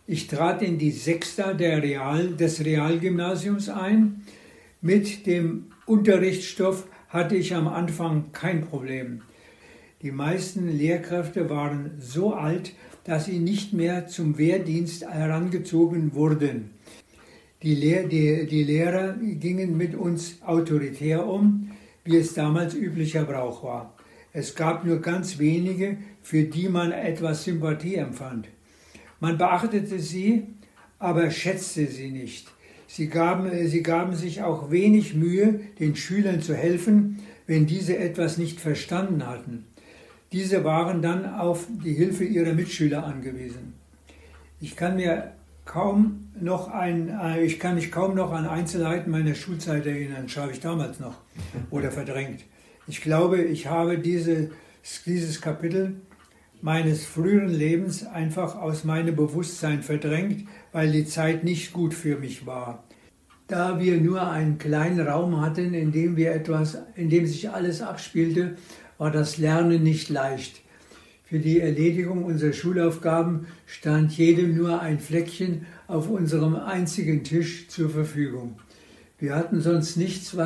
Ich trat in die Sechster des Realgymnasiums ein. Mit dem Unterrichtsstoff hatte ich am Anfang kein Problem. Die meisten Lehrkräfte waren so alt, dass sie nicht mehr zum Wehrdienst herangezogen wurden. Die Lehrer gingen mit uns autoritär um, wie es damals üblicher Brauch war. Es gab nur ganz wenige, für die man etwas Sympathie empfand. Man beachtete sie, aber schätzte sie nicht. Sie gaben sich auch wenig Mühe, den Schülern zu helfen, wenn diese etwas nicht verstanden hatten. Diese waren dann auf die Hilfe ihrer Mitschüler angewiesen. Ich kann mich kaum noch an Einzelheiten meiner Schulzeit erinnern, das habe ich damals noch oder verdrängt. Ich glaube, ich habe dieses Kapitel meines früheren Lebens einfach aus meinem Bewusstsein verdrängt, weil die Zeit nicht gut für mich war. Da wir nur einen kleinen Raum hatten, in dem sich alles abspielte, war das Lernen nicht leicht. Für die Erledigung unserer Schulaufgaben stand jedem nur ein Fleckchen auf unserem einzigen Tisch zur Verfügung. Wir hatten sonst nichts,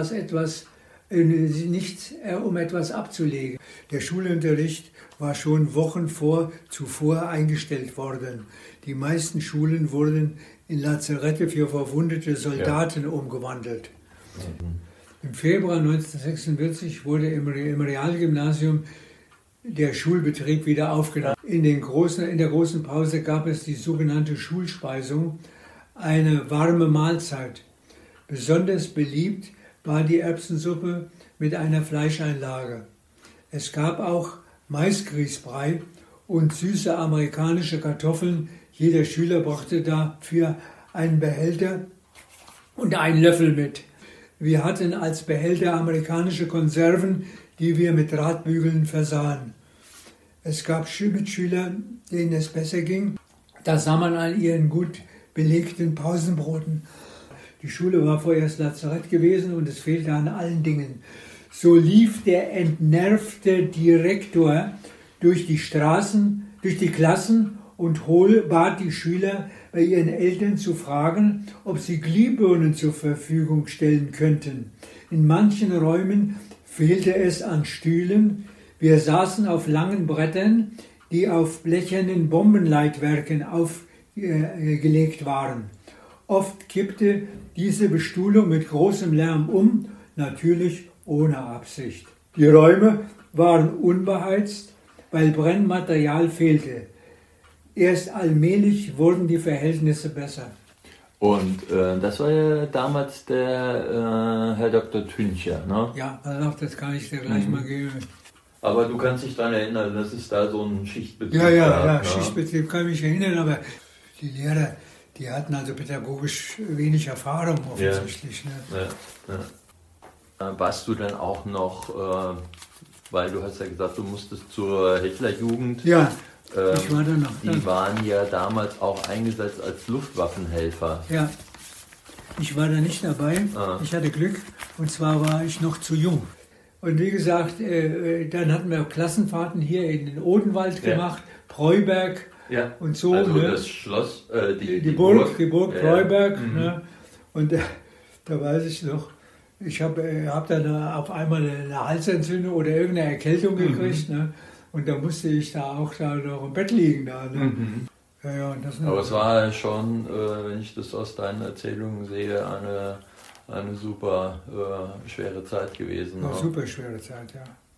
um etwas abzulegen. Der Schulunterricht war schon Wochen zuvor eingestellt worden. Die meisten Schulen wurden in Lazarette für verwundete Soldaten umgewandelt. Im Februar 1946 wurde im Realgymnasium der Schulbetrieb wieder aufgenommen. In der großen Pause gab es die sogenannte Schulspeisung, eine warme Mahlzeit. Besonders beliebt war die Erbsensuppe mit einer Fleischeinlage. Es gab auch Maisgrießbrei und süße amerikanische Kartoffeln. Jeder Schüler brachte dafür einen Behälter und einen Löffel mit. Wir hatten als Behälter amerikanische Konserven, die wir mit Drahtbügeln versahen. Es gab Mitschüler, denen es besser ging. Das sah man an ihren gut belegten Pausenbroten. Die Schule war vorerst Lazarett gewesen und es fehlte an allen Dingen. So lief der entnervte Direktor durch die Klassen und bat die Schüler, bei ihren Eltern zu fragen, ob sie Glühbirnen zur Verfügung stellen könnten. In manchen Räumen fehlte es an Stühlen. Wir saßen auf langen Brettern, die auf blechernen Bombenleitwerken aufgelegt waren. Oft kippte diese Bestuhlung mit großem Lärm um, natürlich ohne Absicht. Die Räume waren unbeheizt, weil Brennmaterial fehlte. Erst allmählich wurden die Verhältnisse besser. Und das war ja damals der Herr Dr. Tüncher, ne? Ja, also das kann ich dir gleich mal geben. Aber du kannst dich daran erinnern, dass es da so ein Schichtbetrieb gab. Ja, ne? Schichtbetrieb kann ich mich erinnern, aber die Lehrer, die hatten also pädagogisch wenig Erfahrung offensichtlich. Ja. Ne? Ja. Warst du dann auch noch, weil du hast ja gesagt, du musstest zur Hitlerjugend. Ja. Ich war da noch. Die waren ja damals auch eingesetzt als Luftwaffenhelfer. Ja, ich war da nicht dabei. Ich hatte Glück und zwar war ich noch zu jung. Und wie gesagt, dann hatten wir Klassenfahrten hier in den Odenwald gemacht, Preuberg und so. Also ne? Das Schloss, die Burg Preuberg. Ne? Und da weiß ich noch, ich hab dann auf einmal eine Halsentzündung oder irgendeine Erkältung gekriegt. Ne? Und da musste ich da noch im Bett liegen. Da, ne? Ja, und das aber es war schon, wenn ich das aus deinen Erzählungen sehe, eine super schwere Zeit gewesen. Eine super schwere Zeit, ja.